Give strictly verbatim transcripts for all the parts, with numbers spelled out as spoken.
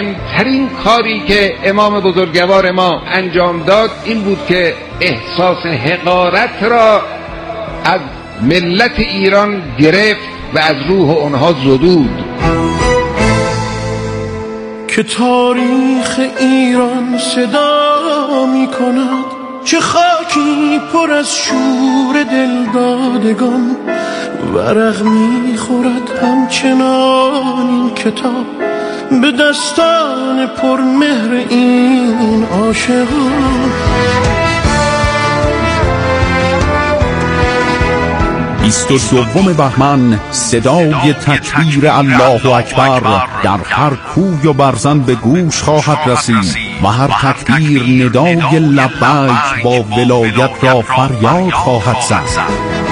مهمترین کاری که امام بزرگوار ما انجام داد این بود که احساس حقارت را از ملت ایران گرفت و از روح آنها زدود. که تاریخ ایران صدا می کند، چه خاکی پر از شور دلدادگان، ورق می خورد همچنان این کتاب به دستان پر مهر این عاشقان. بیست و دوم بهمن صدای تکبیر الله اکبر در هر کوی و برزن به گوش خواهد رسید و هر تکبیر ندای لبیک با ولایت را فریاد خواهد زد.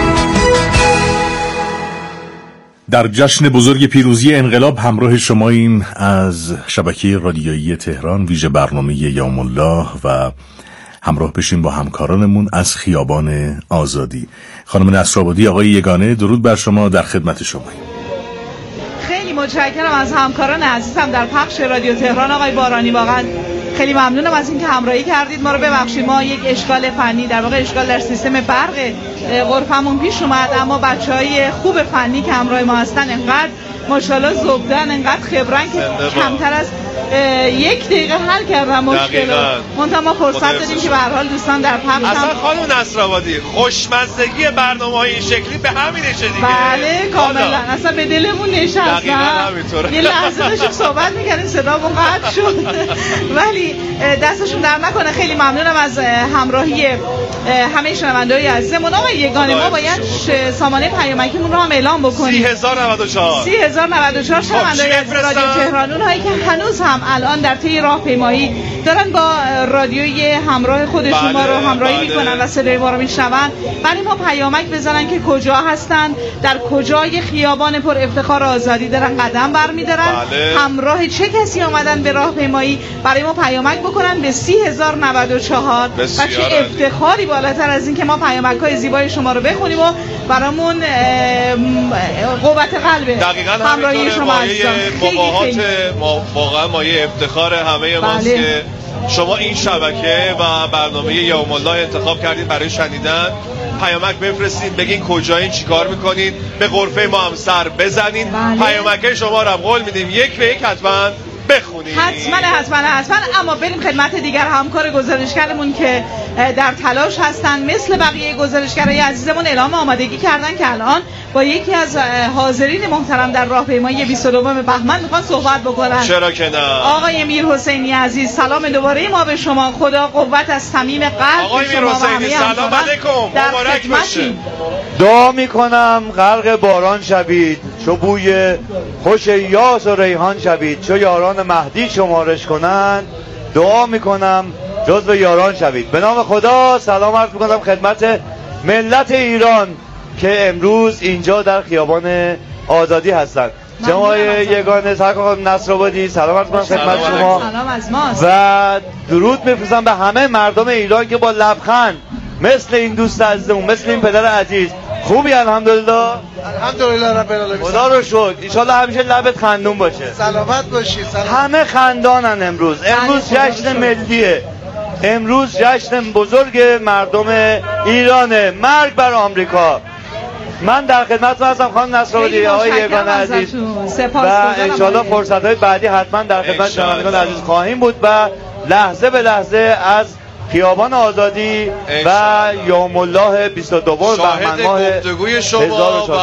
در جشن بزرگ پیروزی انقلاب همراه شماییم از شبکه رادیویی تهران، ویژه برنامه یوم الله، و همراه بشیم با همکارانمون از خیابان آزادی. خانم نصرآبادی، آقای یگانه، درود بر شما، در خدمت شماییم. خیلی متشکرم از همکاران عزیزم در پخش رادیو تهران. آقای بارانی، واقعا خیلی ممنونم از اینکه همراهی کردید ما رو. ببخشید ما یک اشکال فنی، در واقع اشکال در سیستم برق غرفمون پیش اومد، اما بچهای خوب فنی که همراه ما هستن انقدر ماشاءالله زبدن، انقدر خبرن که کمتر از یک دقیقه حل کردن مشکل. منتها ما فرصت دادیم که به هر حال دوستان در پخش اصلا خانم نصرآبادی خوشمزگی برنامه‌های این شکلی به همینشه دیگه. بله کاملا، اصلا به دلمون نشست. یه لحظه داشتیم صحبت می‌کردیم صدامون قطع شد ولی دستشون در نکنه. خیلی ممنونم از همراهی همه شنونده‌های عزیزمون. آقای یگانه، ما باید سامانه پیامکیمون رو هم اعلام بکنیم. سی هزار و نود و چهار سی هزار و نود و چهار شنونده‌های از رادیو تهران، اونهایی که هنوز هم الان در طی راهپیمایی دارن با رادیوی همراه خودشون بله، ما رو همراهی بله. میکنن و صدای ما رو میشنون، برای ما پیامک بزنن که کجا هستن، در کجای خیابان پر افتخار آزادی دارن قدم برمی‌دارن، بله. همراه چه کسی آمدن به راهپیمایی، برای ما پیامک بکنن به سی هزار و نود و چهار. و چه افتخاری بالاتر از این که ما پیامک‌های زیبای شما رو بخونیم و برامون قوت قلبه. دقیقاً همراهی شما عزیزان. خیلی ما واقعا مایه افتخار همه ماست بله. که شما این شبکه و برنامه یوم الله انتخاب کردید برای شنیدن. پیامک بفرستین، بگین کجایین، چیکار میکنین، به غرفه ما هم سر بزنین. بله. پیامک شما رو هم قول میدیم یک به یک حتما بخونید. حتما حتما حتما. اما بریم خدمت دیگر همکار گزارشگرمون که در تلاش هستن مثل بقیه گزارشگرای عزیزمون اعلام آمادگی کردن که الان با یکی از حاضرین محترم در راهپیمایی بیست و دوم بهمن میخوان صحبت بکنن. چرا که نه. آقای میرحسینی عزیز، سلام دوباره ما به شما. خدا قوت از صمیم قلب آقای میرحسینی، سلام علیکم، مبارک باشه. دعا میکنم غرق باران شوید، چو بوی خوش یاس و ریحان شوید، چو یاران مهدی شمارش کنند، دعا میکنم جزو یاران شوید. به نام خدا سلام عرض میکنم خدمت ملت ایران که امروز اینجا در خیابان آزادی هستند. جناب یگانه، سرکار نصرآبادی، سلام عرض میکنم خدمت شما. سلام از ماست. و درود میفرستم به همه مردم ایران که با لبخند مثل این دوست عزیزمون، مثل این پدر عزیز. خوبی الحمدلله؟ الحمدلله رب العالمین. خدا رو شکر. ان شاء الله همیشه لبت خندون باشه. سلامت باشی. سلامت. همه خندانن امروز. امروز جشن ملیه. امروز جشن بزرگ مردم ایرانه. مرگ بر آمریکا. من در خدمتتون هستم خانم نصرآبادی، آقای یگانه عزیز، و ان شاء الله فرصت‌های بعدی حتما در خدمت شنوندگان عزیز خواهیم بود و لحظه به لحظه از خیابان آزادی و یوم الله بیست و دوم بهمن ماه گفتگوی شما و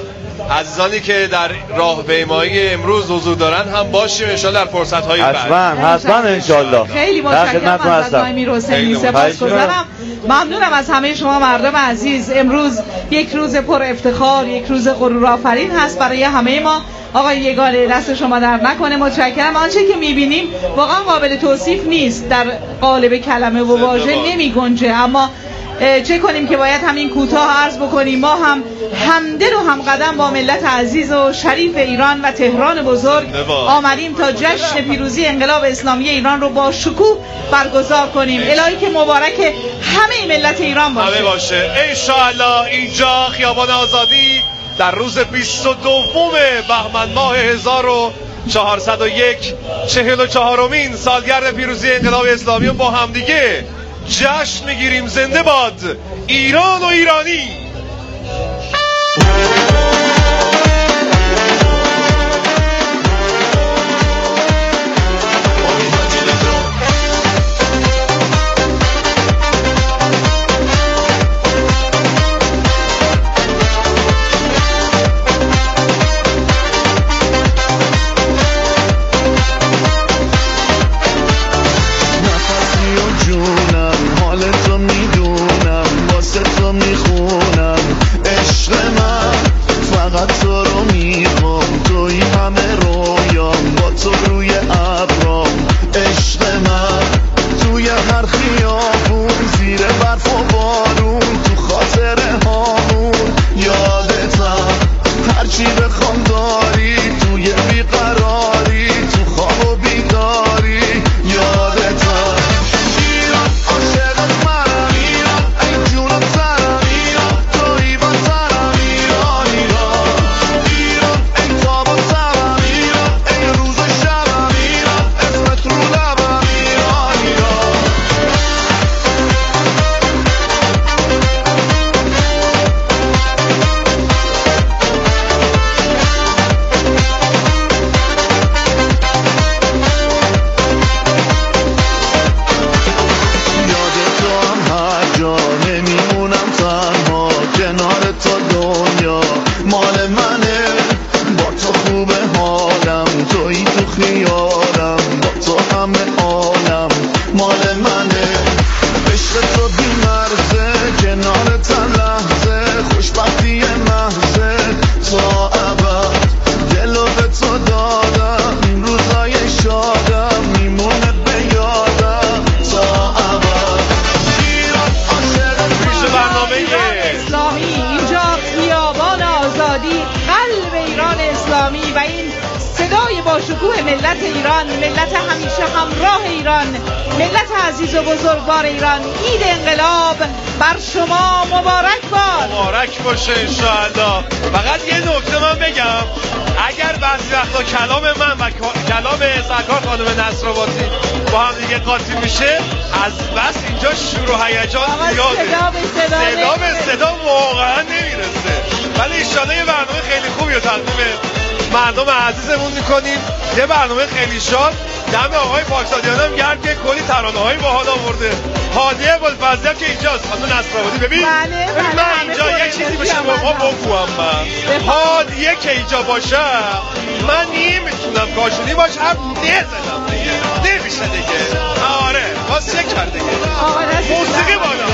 عزیزانی که در راهپیمایی امروز حضور دارن هم باشیم ان شاء الله در فرصت‌های بعد. حتما حتما ان شاء الله. خیلی متشکرم از آقای میرحسینی، سپاسگزارم. ممنونم از همه شما مردم عزیز. امروز یک روز پر افتخار، یک روز غرورآفرین هست برای همه ما. آقای یگانه، دست شما در نکنه. متشکرم. آنچه که می‌بینیم واقعا قابل توصیف نیست، در قالب کلمه و واژه نمی‌گنجه، اما چه کنیم که باید همین کوتاه عرض بکنیم. ما هم همدل و هم قدم با ملت عزیز و شریف ایران و تهران بزرگ آمدیم تا جشن پیروزی انقلاب اسلامی ایران رو با شکوه برگزار کنیم. الهی که مبارک همه ملت ایران باشه. همه باشه ان شاء الله. اینجا خیابان آزادی در روز بیست و دوم بهمن ماه هزار و چهارصد و یک چهل و چهارمین سالگرد پیروزی انقلاب اسلامی با همدیگه جشن میگیریم. زنده باد ایران و ایرانی. شکوه ملت ایران، ملت همیشه همراه ایران، ملت عزیز و بزرگوار ایران، عید انقلاب بر شما مبارک باد. مبارک باشه انشاءالله. فقط یه نکته من بگم، اگر بعضی وقتا کلام من و کلام سرکار خانم نصرآبادی با هم دیگه قاطی میشه، از بس اینجا شور و هیجان زیاده، صدا به صدا, صدا, به صدا واقعا نمیرسه، ولی انشاءالله یه برنامه خیلی خوبی رو تقدیم مردم عزیزمون میکنیم. یه برنامه خیلی شاد. دم آقای پاکزادیان هم گرد که کلی ترانه‌های باحال آورده. هادیه ابوالفضلی هم که اینجاست، خانم نصرآبادی. ببین بله بله من اینجا یه چیزی بشه به ما بگوام، من هادیه که اینجا باشه من نمیتونم کاشونی باشم، نزدم دیگه، نمیشه دیگه. آره واسه چه کرده دیگه، موسیقی بالا.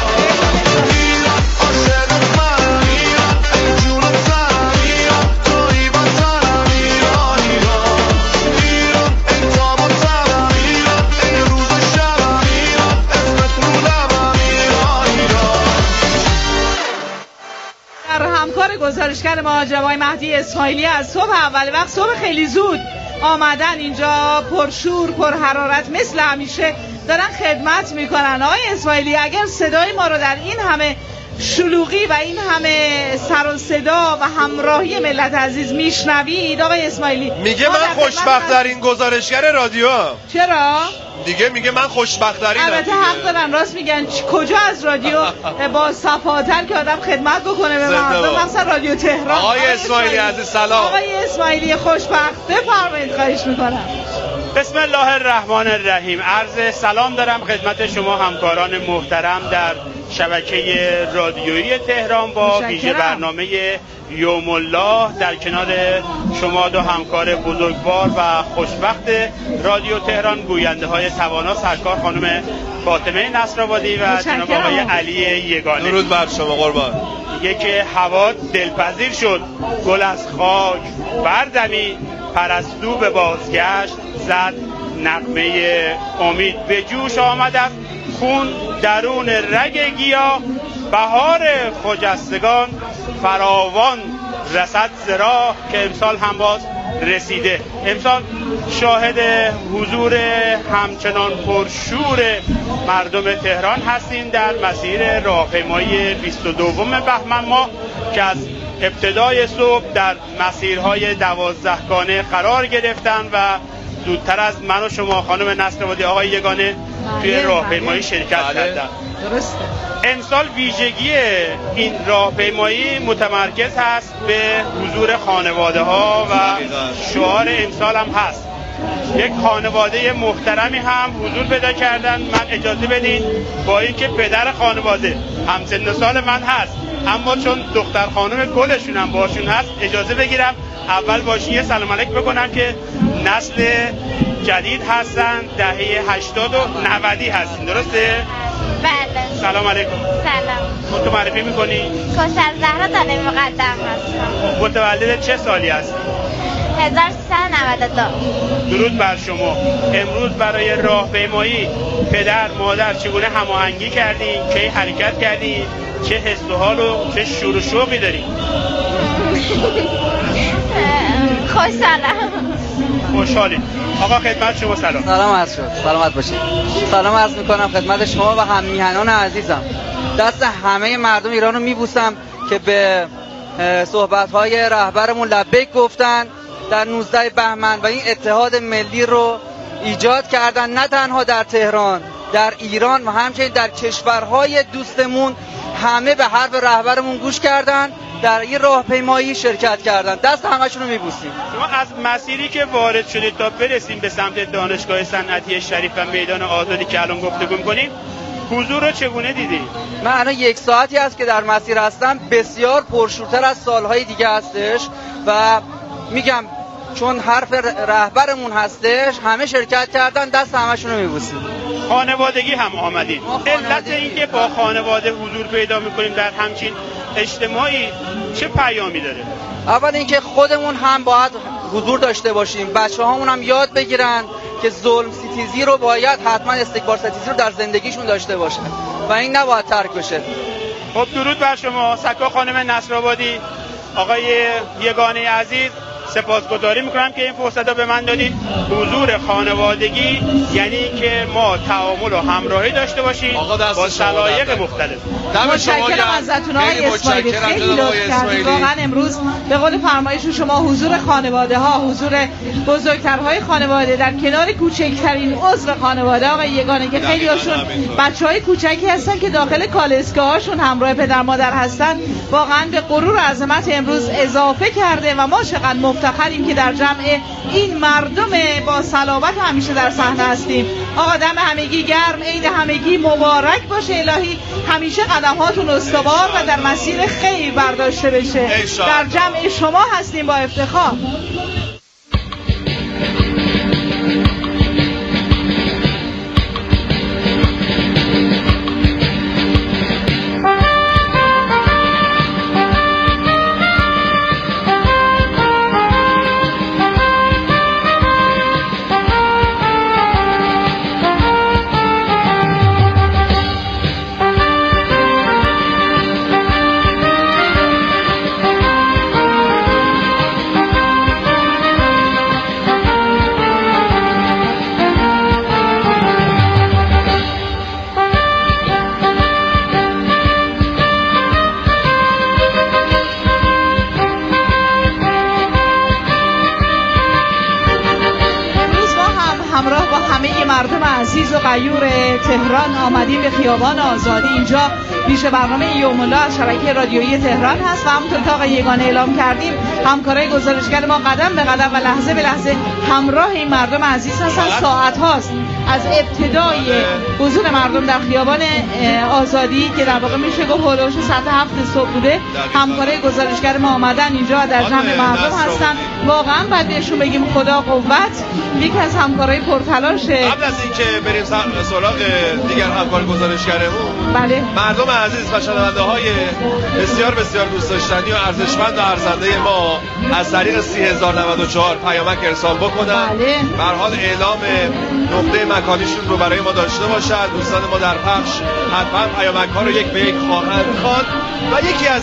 همکار گزارشگر ما جوای مهدی اسماعیلی از صبح اول وقت، صبح خیلی زود آمدن اینجا، پرشور پر حرارت مثل همیشه دارن خدمت میکنن. آقای اسماعیلی، اگر صدای ما رو در این همه شلوغی و این همه سر و صدا و همراهی ملت عزیز میشنوید، آقای اسماعیلی میگه من خوشبخت در این گزارشگر رادیو هم. چرا؟ دیگه میگه من خوشبخت در این. البته حق دارن، راست میگن. کجا از رادیو با صفاتر که آدم خدمت بکنه به مردم، مثلا رادیو تهران. آقای اسماعیلی عزیز سلام. آقای اسماعیلی خوشبخت، بفرمایید، خواهش میکنم. بسم الله الرحمن الرحیم. عرض سلام دارم خدمت شما همکاران محترم در شبکه رادیویی تهران با ویژه برنامه یوم الله در کنار شما دو همکار بزرگوار و خوشبخت رادیو تهران، گوینده های توانا سرکار خانم فاطمه نصرآبادی و جناب آقای علی یگانه. درود بر شما قربان. میگه که هوا دلپذیر شد، گل از خاک بردمی، پرستو به بازگشت زد نغمه امید. به جوش آمد از خون درون رگ گیاه، بهار خجستگان فراوان رسد ز راه، که امسال هم باز رسیده. امسال شاهد حضور همچنان پرشور مردم تهران هستیم در مسیر راهپیمایی بیست و دوم بهمن ماه که از ابتدای صبح در مسیرهای دوازدهگانه قرار گرفتن و زودتر از من و شما خانم نصرآبادی آقای یگانه توی راهپیمایی شرکت کردن. درسته. امسال ویژگی این راهپیمایی متمرکز هست به حضور خانواده ها و شعار امسال هم هست. یک خانواده محترمی هم حضور پیدا کردن. من اجازه بدین با اینکه پدر خانواده همسن سال من هست اما چون دختر خانم گلشون هم باشون هست اجازه بگیرم اول باشون یه سلام علیک بکنم که نسل جدید هستن، دهه هشتاد و نودی هستین، درسته؟ بله. سلام علیکم. سلام. تو معرفی میکنی؟ کوثر زهرا دانه مقدم هستم. متولد چه سالی هستی؟ هزار و سیصد و نود و دو. درود بر شما. امروز برای راهپیمایی پدر مادر چگونه هماهنگی کردین؟ کی حرکت کردین؟ چه حس و حال و چه شور و شوقی داری؟ خوشحالم. خوشحالیم. آقا خدمت شما سلام. سلام عرض شد. سلامت باشید. سلام عرض میکنم خدمت شما و هم میهنان عزیزم. دست همه مردم ایران رو میبوسم که به صحبت‌های رهبرمون لبیک گفتن در نوزده بهمن و این اتحاد ملی رو ایجاد کردن، نه تنها در تهران، در ایران و همچنین در کشورهای دوستمون همه به حرف رهبرمون گوش کردن، در این راهپیمایی شرکت کردن. دست همشون رو میبوسیم. شما از مسیری که وارد شدید تا برسیم به سمت دانشگاه صنعتی شریف و میدان آزادی که الان گفتگو می‌کنیم، حضور رو چگونه دیدی؟ من الان یک ساعتی است که در مسیر هستم، بسیار پرشورتر از سالهای دیگه هستش و میگم چون حرف رهبرمون هستش همه شرکت کردن، دست همشون رو میبوسیم. خانوادگی هم آمدید. علت این که با خانواده حضور پیدا میکنیم در همچین اجتماعی چه پیامی داره؟ اول اینکه خودمون هم باید حضور داشته باشیم، بچه هامون هم یاد بگیرن که ظلم ستیزی رو باید حتما استکبار ستیزی رو در زندگیشون داشته باشن و این نباید ترک بشه. خب درود بر شما. سکا خانم نصرآبادی، آقای یگانه عزیز، سپاسگزاری میکنم که این فرصت رو به من دادید. حضور خانوادگی یعنی که ما تعامل و همراهی داشته باشیم با سلایق مختلف. متشکرم ازتون آقای اسماعیلی، خیلی لطف کردید. واقعا امروز به قول فرمایش شما حضور خانواده ها، حضور بزرگترهای خانواده در کنار کوچکترین عضو خانواده آقای یگانه که خیلی هاشون بچهای کوچکی هستن که داخل کالسکه هاشون همراه پدر مادر هستن، واقعا به غرور و عظمت امروز اضافه کرده و ما چقدر مفتخریم که در جمع این مردم با صلابت همیشه در صحنه هستیم. آقا دم همگی گرم، عید همگی مبارک باشه. الهی همیشه قدم‌هاتون استوار و در مسیر خیر برداشته بشه. در جمع شما هستیم با افتخار. مردم عزیز و غیور تهران آمدیم به خیابان آزادی. اینجا پیش برنامه یوم الله از شبکه رادیویی تهران هست و همونطور که آقای یگانه اعلام کردیم همکارای گزارشگر ما قدم به قدم و لحظه به لحظه همراه این مردم عزیز هستن. ساعت هاست از ابتدای حضور مردم در خیابان آزادی که در واقع میشه گفت هولوش ساعت هفت صبح بوده، همکارای گزارشگر ما آمدن اینجا در جمع مردم هستن. واقعا باید بهشون بگیم خدا قوت. یکی از همکارای پرتلاشه. قبل از اینکه بریم سراغ دیگر همکار گزارشگرمون، بله، مردم عزیز و شنونده های بسیار بسیار دوست داشتنی و ارزشمند و ارزنده ما از طریق سی هزار و نود و چهار پیامک ارسال بکنن. بله. به هر حال اعلام نقطه مکانیشون رو برای ما داشته باشن. دوستان ما در پخش حتما پیامک ها رو یک به یک خواهند خواند و یکی از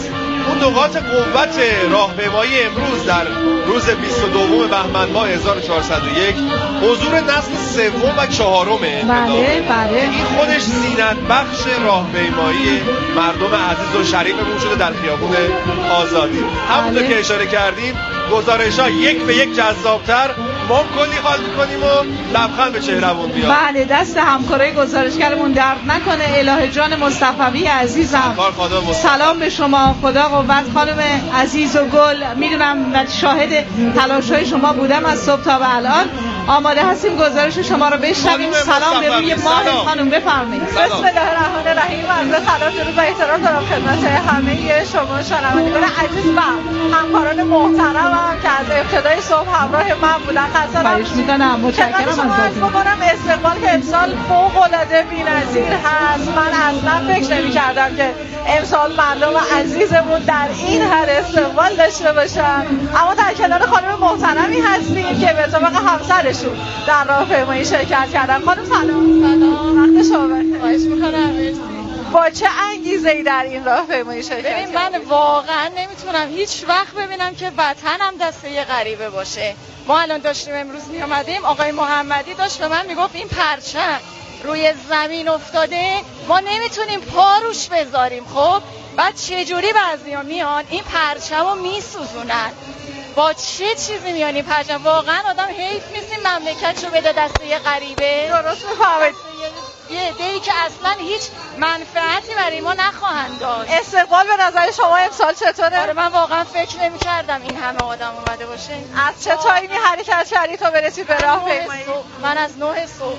اون نقاط قوت راهپیمایی امروز در روز بیست و دوم بهمن ماه هزار و چهارصد و یک حضور نسل سوم و چهارمه. بله بله. این خودش زینت بخش راهپیمایی مردم عزیز و شریفمون شده در خیابون آزادی. همونطور که اشاره کردیم گزارش‌ها یک به یک جذاب‌تر، ما کلی حال می‌کنیم و لبخند به چهرهمون میاد. بله دست همکارای گزارشگرمون درد نکنه. الهه جان مصطفی عزیزم سلام به شما، خدا قوت. خانم عزیز و گل میدونم و شاهد تلاش‌های شما بودم از صبح تا به الان. آماده هستیم گزارش شما رو بشنویم. سلام به روی ماه خانم، بفرمایید. بسم الله الرحمن الرحیم. عرض سلام درود و احترام دارم خدمت همه شما شنوندگان عزیز و همکاران محترمم که از ابتدای صبح همراه من بودن. خواهش می‌کنم، متشکرم ازتون. من استقبال که امسال فوق‌العاده بی‌نظیر هست. من اصلا فکر نمی‌کردم که امسال مردم عزیزمون در این حد استقبال داشته باشن، اما در کنار خانم محترمی هستیم که به اتفاق همسرشون در راهپیمایی شرکت کردن. خانم سلام. سلام، وقت شما بخیر. خواهش می‌کنم. با چه انگیزه‌ای در این راهپیمایی شرکت کردید؟ ببین من واقعا نمیتونم هیچ وقت ببینم که وطنم دست یه غریبه باشه. ما الان داشتیم امروز می اومدیم، آقای محمدی داشت به من میگفت این پرچم روی زمین افتاده ما نمیتونیم پا روش بذاریم. خب بعد چه جوری بعضیا میان این پرچمو میسوزونن؟ با چه چیزی میان این پرچم؟ واقعا آدم حیف نیست این مملکتشو بده دست یه غریبه. درست میفهمید. یه عده‌ای که اصلا هیچ منفعتی برای ما نخواهند داشت. استقبال به نظر شما امسال چطوره؟ آره من واقعا فکر نمی‌کردم این همه آدم اومده باشه. از چه تایمی حرکت کردی تا برسید به راهپیمایی؟ من از نه صبح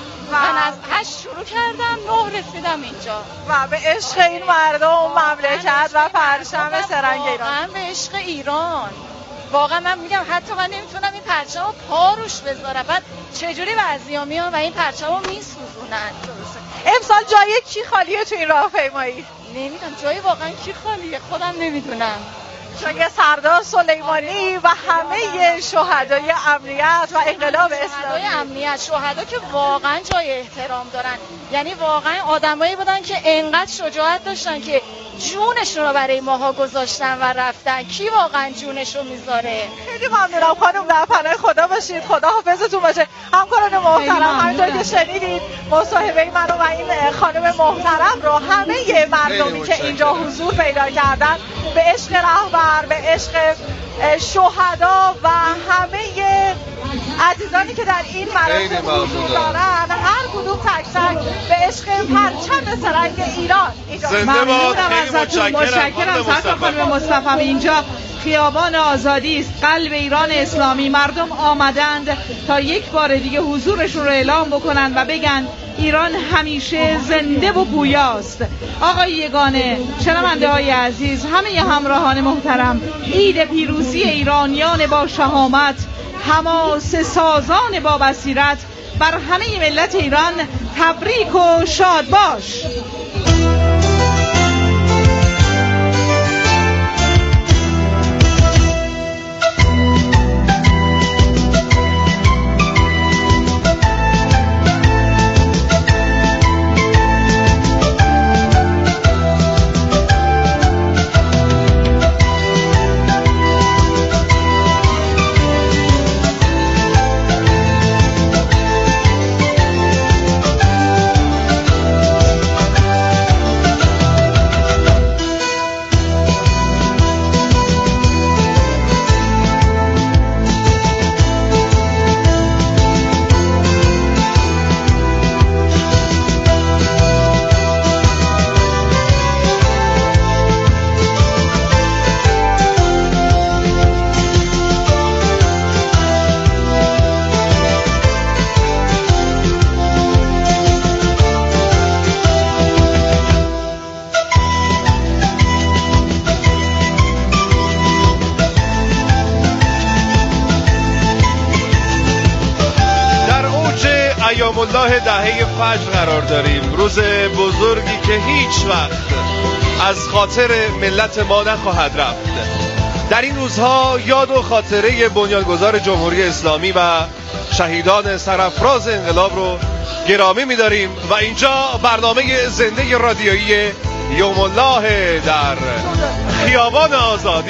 من از هشت شروع کردم، نه رسیدم اینجا. و به عشق این مردم و مملکت و پرچم سرنگ ایران. واقعا به عشق ایران. واقعا من میگم حتی من نمیتونم این پرچمو پا روش بذارم. بعد چجوری بعضیا میان و این پرچمو میسوزونن؟ امسال جای کی خالیه تو این راهپیمایی؟ نمیدونم جای واقعا کی خالیه، خودم نمیدونم. جای سردار سلیمانی و همه شهدای امنیت و انقلاب اسلامی. شهدای امنیت، شهدا که واقعا جای احترام دارن. یعنی واقعا آدمایی بودن که انقدر شجاعت داشتن که جونشون رو برای ماها گذاشتن و رفتن. کی واقعا جونشو میذاره؟ خیلی ممنونم خانم، در پناه خدا باشید، خدا حافظتون باشه. همکاران محترم همونطور که شنیدید مصاحبه منو و این خانم محترم رو همه مردمی که اینجا حضور پیدا کردن به عشق رهبر، به عشق شهدا و همه عزیزانی که در این مراسم حضور دارن، هر کدوم تک تک به عشق پرچم سرنگ ایران اینجا. ممنونم ازتون، متشکرم. سرکار خانم مصطفی اینجا خیابان آزادی است، قلب ایران اسلامی. مردم آمدند تا یک بار دیگه حضورشون رو اعلام بکنن و بگن ایران همیشه زنده و پویاست. آقای یگانه، شنونده های عزیز، همه همراهان محترم، عید پیروزی ایرانیان با شهامت، حماسه سازان با بصیرت بر همه ملت ایران تبریک و شاد باش. ایام الله دهه فجر قرار داریم، روز بزرگی که هیچ وقت از خاطر ملت ما نخواهد رفت. در این روزها یاد و خاطره بنیانگذار جمهوری اسلامی و شهیدان سرافراز انقلاب رو گرامی می‌داریم و اینجا برنامه زنده رادیویی یوم الله در خیابان آزادی.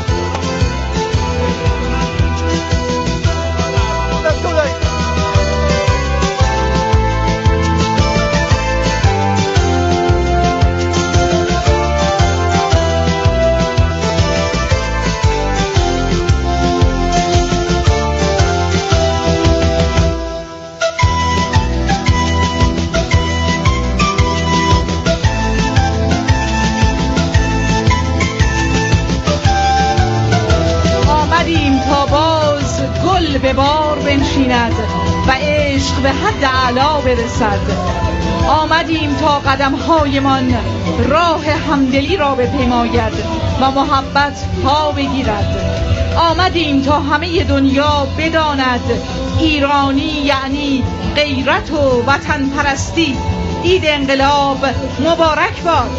به بار بنشیند و عشق به حد اعلا برسد. آمدیم تا قدم‌هایمان راه همدلی را بپیماید و محبت پا بگیرد. آمدیم تا همه دنیا بداند ایرانی یعنی غیرت و وطن پرستی. عید انقلاب مبارک باد.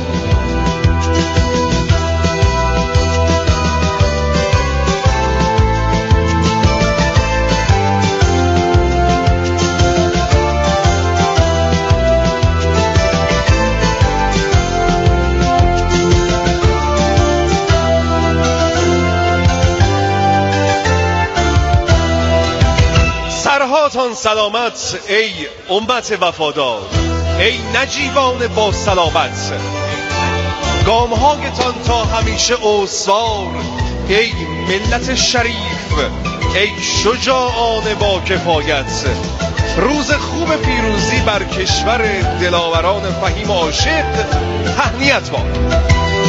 سرهاتان سلامت ای امت وفادار، ای نجیبان با صلابت. گامهایتان تا همیشه اوثار، ای ملت شریف، ای شجاعان با کفایت. روز خوب پیروزی بر کشور دلاوران فهیم عاشق تهنیت باد.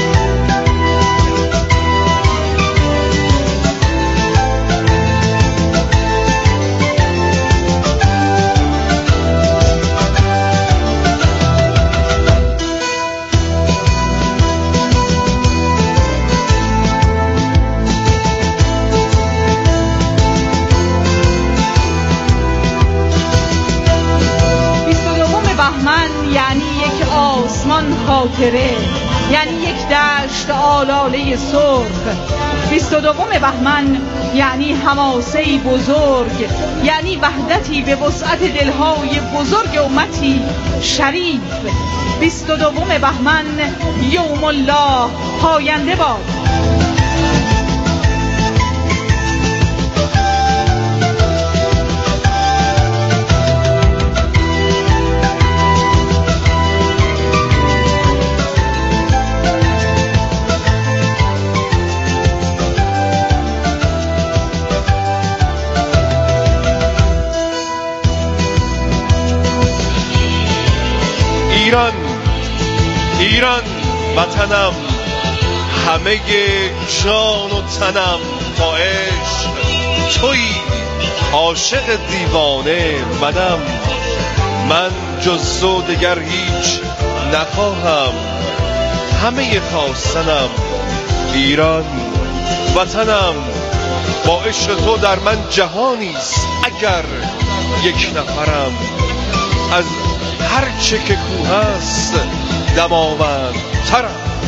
خاطره یعنی یک دشت آلاله سرخ. بیست و دوم بهمن یعنی حماسه‌ای بزرگ، یعنی وحدتی به وسعت دلهای بزرگ امتی شریف. بیست و دوم بهمن یوم الله پاینده باد. ایران، ایران وطنم، همه جان و تنم تا عشق تویی، عاشق دیوانه منم. من جز تو دگر هیچ نخواهم، همه خواستنم ایران وطنم. با عشق تو در من جهانیست اگر یک نفرم. از هر چه که کوه است دماوند ترم.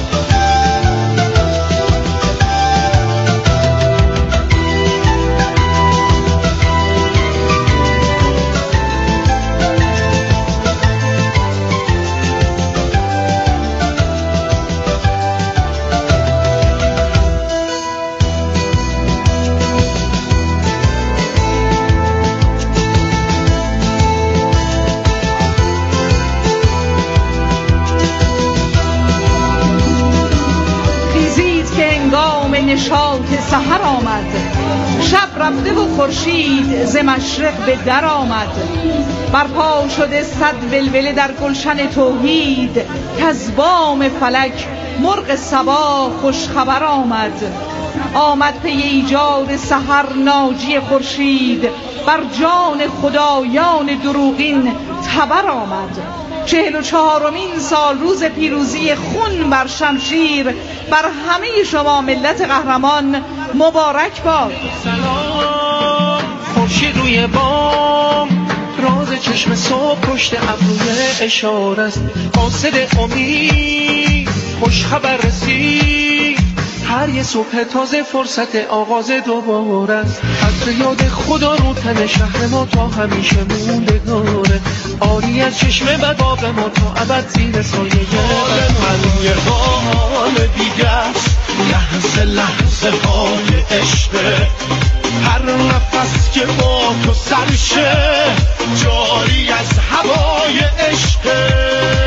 نشاط سحر آمد، شب رفته و خورشید ز مشرق به در آمد. برپا شده صد ولوله در گلشن توحید، کز بام فلک مرغ صبا خوش خبر آمد. آمد پی ایجاد سحر ناجی خورشید، بر جان خدایان دروغین تبر آمد. چهل و چهارمین سال روز پیروزی خون بر شمشیر بر همه شما ملت قهرمان مبارک باد. سلام خورشید روی بام، راز چشم صبح پشت ابروی اشاره است. قاصد امید خوش خبر رسید، هر یه صبح تازه فرصت آغاز دوباره است. از یاد خدا رو تن شهر ما تا همیشه موندگاره. آری از چشم بد باغ ما تا ابد زیر سایه من یه حال دیگه است لحظه لحظه های عشقه هر نفس که با تو سرشه جاری از هوای عشقه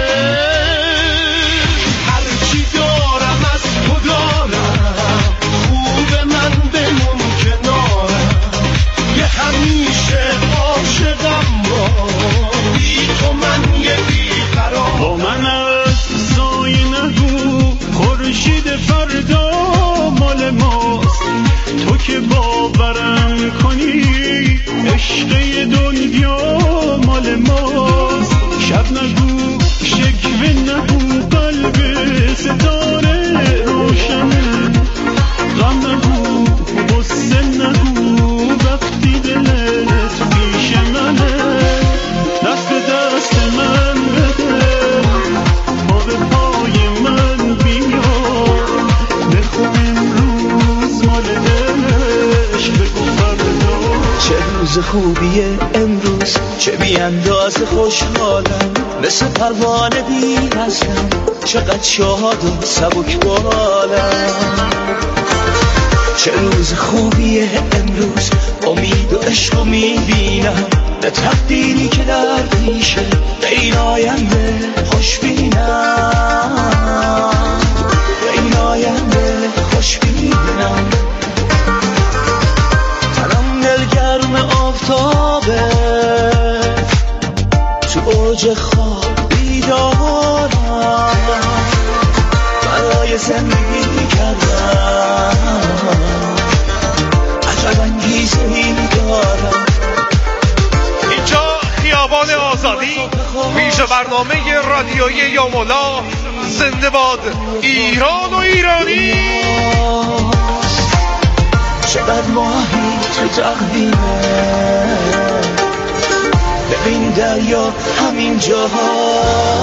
هرچی دارم از تو دارم خوب من بمون کنارم یه همیشه عاشقم با بی تو من یه بیقرار با من از زای نگو خورشید فردا مال ماست تو که باورم کنی عشق دنیا مال ماست شب نگو شکوه نگو قلب ستاره روشنه غم نگو غصه نگو وقتی دلت پیش منه دست دست من بده پا به پای من بیا بخون امروز مال دلش بگو فردا چه روز خوبیه امروز چه بی اندازه خوشحالم مثل پروانه بی هستم چقدر شاد و سبک بالم چه روز خوبیه امروز امید و عشق میبینم به تقدیری که در پیشه به این آینده خوش بینم به این آینده خوش بینم تنم دلگرم آفتابه تو اوج خواب بیدارم برای زندگی کردم عجب انگیزه ای دارم اینجا خیابان آزادی ویژه برنامه رادیویی یوم‌الله زنده باد ایران و ایرانی چقدر ماهی تو تقدیمه ببین دریا همین جاها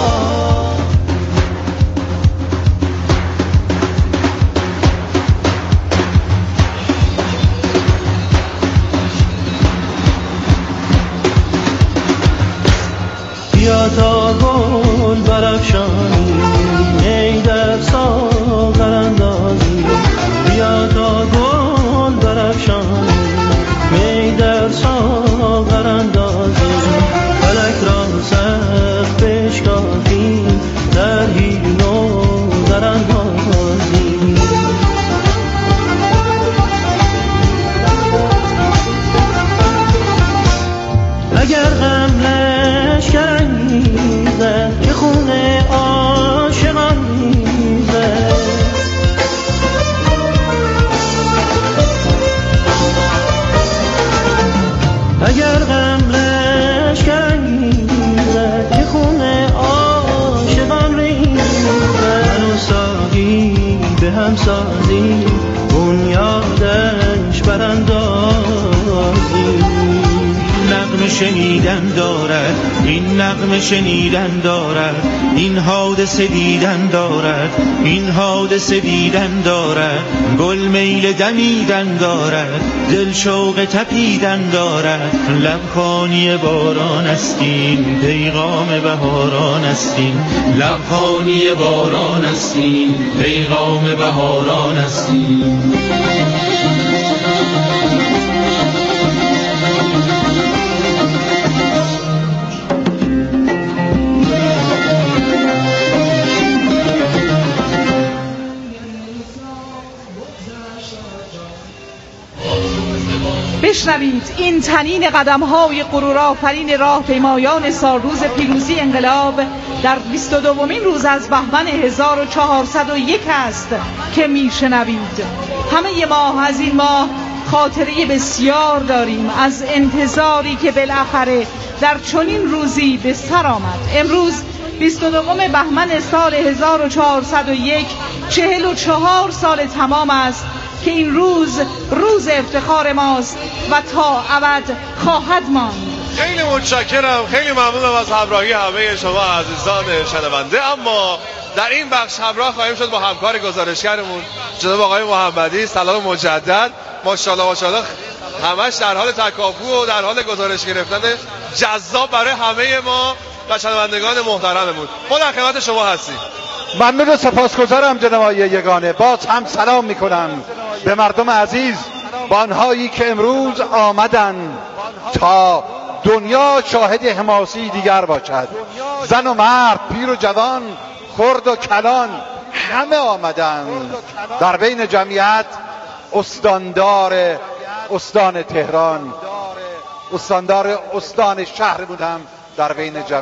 بیا تا گل برافشانی ای در ساغر اندازی بیا تا گل برافشانی ای در ساغر اندازی فلک را سخت بشکافی در هیل و در اندازی اگر غم لشکر میزه که خونه عاشقان میزه اگر غم لشکر میزه که خونه عاشقان ریزه من و ساقی به هم سازی بنیادش براندازی نغمه شنیدن دارد این نغمه شنیدن دارد این حادثه دیدن دارد این حادثه دیدن دارد گل میل دمیدن دارد دل شوق تپیدن دارد لبخانی باران استیم پیغام بهاران استیم لبخانی باران استیم پیغام بهاران استیم بشنوید این تنین قدم‌های غرورآفرین راهپیمایان سالروز پیروزی انقلاب در بیست و دومین روز از بهمن هزار و چهارصد و یک است که میشنوید. همه ما از این ماه خاطره بسیار داریم از انتظاری که بالاخره در چنین روزی به سر آمد. امروز بیست و دوم بهمن سال هزار و چهارصد و یک چهل و چهار سال تمام است که این روز روز افتخار ماست و تا ابد خواهد ماند. خیلی متشکرم، خیلی ممنونم از همراهی همه شما عزیزان شنونده. اما در این بخش همراه خواهیم شد با همکار گزارشگرمون جناب آقای محمدی. سلام مجدد. ماشاءالله ماشاءالله همش در حال تکاپو و در حال گزارش گرفتن جذاب برای همه ما. و شنوندگان محترممون. ما در خدمت شما هستیم. ممنون و سپاسگزارم جناب آقای یگانه. باز هم سلام میکنم به مردم عزیز، با آنهایی که امروز آمدن تا دنیا شاهد حماسی دیگر باشد. زن و مرد، پیر و جوان، خرد و کلان، همه آمدن. در بین جمعیت استاندار استان تهران، استاندار استان شهر بودم در بین جمعیت.